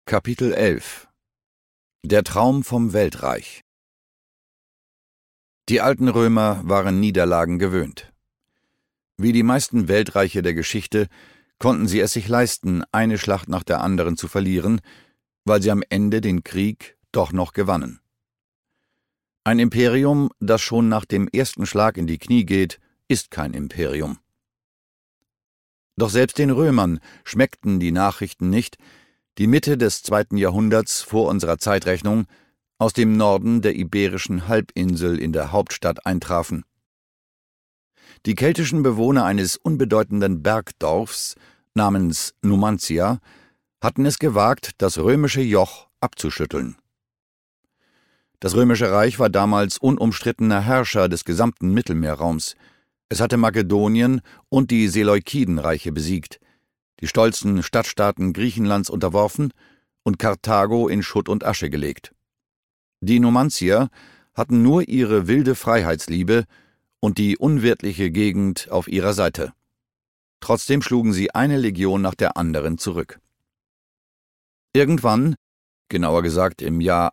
Kapitel 11 Der Traum vom Weltreich. Die alten Römer waren Niederlagen gewöhnt. Wie die meisten Weltreiche der Geschichte konnten sie es sich leisten, eine Schlacht nach der anderen zu verlieren, weil sie am Ende den Krieg doch noch gewannen. Ein Imperium, das schon nach dem ersten Schlag in die Knie geht, ist kein Imperium. Doch selbst den Römern schmeckten die Nachrichten nicht, die Mitte des 2. Jahrhunderts vor unserer Zeitrechnung aus dem Norden der iberischen Halbinsel in der Hauptstadt eintrafen. Die keltischen Bewohner eines unbedeutenden Bergdorfs namens Numantia hatten es gewagt, das römische Joch abzuschütteln. Das Römische Reich war damals unumstrittener Herrscher des gesamten Mittelmeerraums. Es hatte Makedonien und die Seleukidenreiche besiegt, die stolzen Stadtstaaten Griechenlands unterworfen und Karthago in Schutt und Asche gelegt. Die Numantier hatten nur ihre wilde Freiheitsliebe und die unwirtliche Gegend auf ihrer Seite. Trotzdem schlugen sie eine Legion nach der anderen zurück. Irgendwann, genauer gesagt im Jahr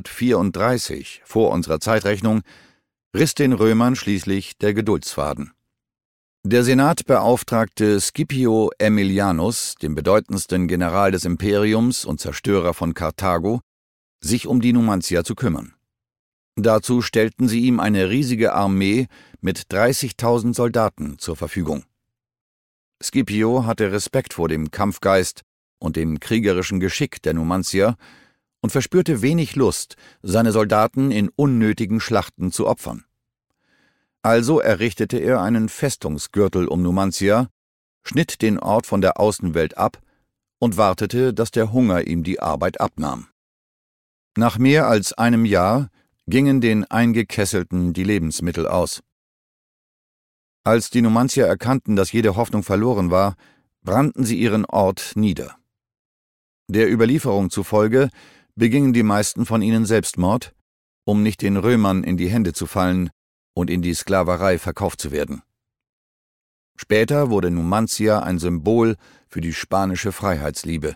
134 vor unserer Zeitrechnung, riss den Römern schließlich der Geduldsfaden. Der Senat beauftragte Scipio Aemilianus, den bedeutendsten General des Imperiums und Zerstörer von Karthago, sich um die Numantier zu kümmern. Dazu stellten sie ihm eine riesige Armee mit 30.000 Soldaten zur Verfügung. Scipio hatte Respekt vor dem Kampfgeist und dem kriegerischen Geschick der Numantier und verspürte wenig Lust, seine Soldaten in unnötigen Schlachten zu opfern. Also errichtete er einen Festungsgürtel um Numantia, schnitt den Ort von der Außenwelt ab und wartete, dass der Hunger ihm die Arbeit abnahm. Nach mehr als einem Jahr gingen den Eingekesselten die Lebensmittel aus. Als die Numantier erkannten, dass jede Hoffnung verloren war, brannten sie ihren Ort nieder. Der Überlieferung zufolge begingen die meisten von ihnen Selbstmord, um nicht den Römern in die Hände zu fallen und in die Sklaverei verkauft zu werden. Später wurde Numantia ein Symbol für die spanische Freiheitsliebe.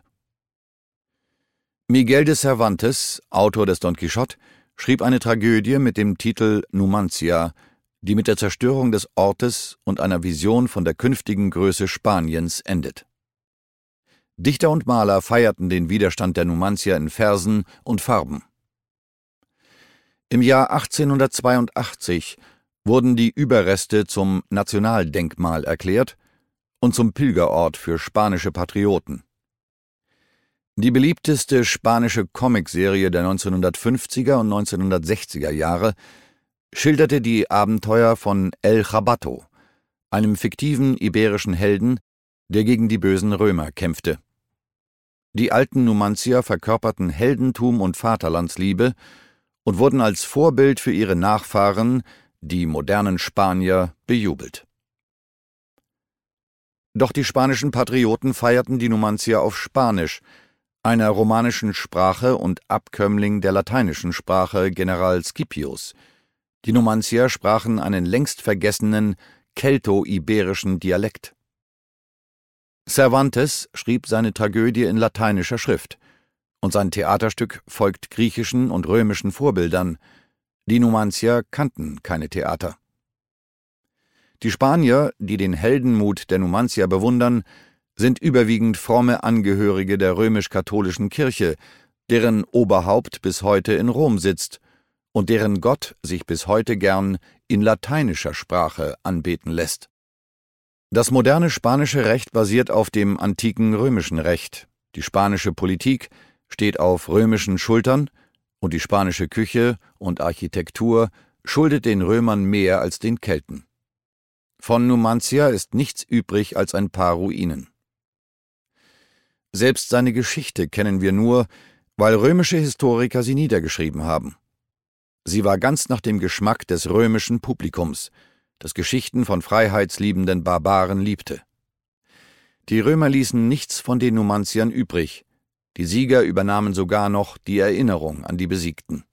Miguel de Cervantes, Autor des Don Quixote, schrieb eine Tragödie mit dem Titel Numantia, die mit der Zerstörung des Ortes und einer Vision von der künftigen Größe Spaniens endet. Dichter und Maler feierten den Widerstand der Numantier in Versen und Farben. Im Jahr 1882 wurden die Überreste zum Nationaldenkmal erklärt und zum Pilgerort für spanische Patrioten. Die beliebteste spanische Comicserie der 1950er und 1960er Jahre schilderte die Abenteuer von El Chabato, einem fiktiven iberischen Helden, der gegen die bösen Römer kämpfte. Die alten Numantier verkörperten Heldentum und Vaterlandsliebe und wurden als Vorbild für ihre Nachfahren, die modernen Spanier, bejubelt. Doch die spanischen Patrioten feierten die Numantier auf Spanisch, einer romanischen Sprache und Abkömmling der lateinischen Sprache General Scipios. Die Numantier sprachen einen längst vergessenen kelto-iberischen Dialekt. Cervantes schrieb seine Tragödie in lateinischer Schrift, und sein Theaterstück folgt griechischen und römischen Vorbildern. Die Numantier kannten keine Theater. Die Spanier, die den Heldenmut der Numantier bewundern, sind überwiegend fromme Angehörige der römisch-katholischen Kirche, deren Oberhaupt bis heute in Rom sitzt und deren Gott sich bis heute gern in lateinischer Sprache anbeten lässt. Das moderne spanische Recht basiert auf dem antiken römischen Recht. Die spanische Politik steht auf römischen Schultern und die spanische Küche und Architektur schuldet den Römern mehr als den Kelten. Von Numantia ist nichts übrig als ein paar Ruinen. Selbst seine Geschichte kennen wir nur, weil römische Historiker sie niedergeschrieben haben. Sie war ganz nach dem Geschmack des römischen Publikums, das Geschichten von freiheitsliebenden Barbaren liebte. Die Römer ließen nichts von den Numantiern übrig, die Sieger übernahmen sogar noch die Erinnerung an die Besiegten.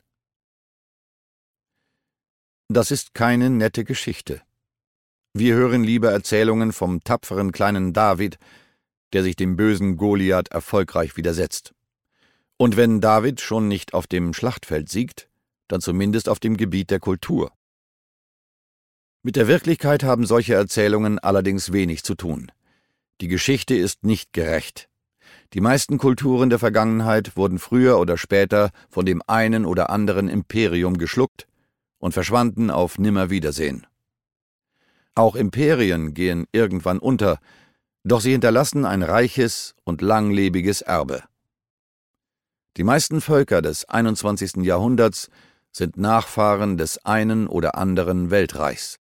Das ist keine nette Geschichte. Wir hören lieber Erzählungen vom tapferen kleinen David, der sich dem bösen Goliath erfolgreich widersetzt. Und wenn David schon nicht auf dem Schlachtfeld siegt, dann zumindest auf dem Gebiet der Kultur. Mit der Wirklichkeit haben solche Erzählungen allerdings wenig zu tun. Die Geschichte ist nicht gerecht. Die meisten Kulturen der Vergangenheit wurden früher oder später von dem einen oder anderen Imperium geschluckt und verschwanden auf Nimmerwiedersehen. Auch Imperien gehen irgendwann unter, doch sie hinterlassen ein reiches und langlebiges Erbe. Die meisten Völker des 21. Jahrhunderts sind Nachfahren des einen oder anderen Weltreichs.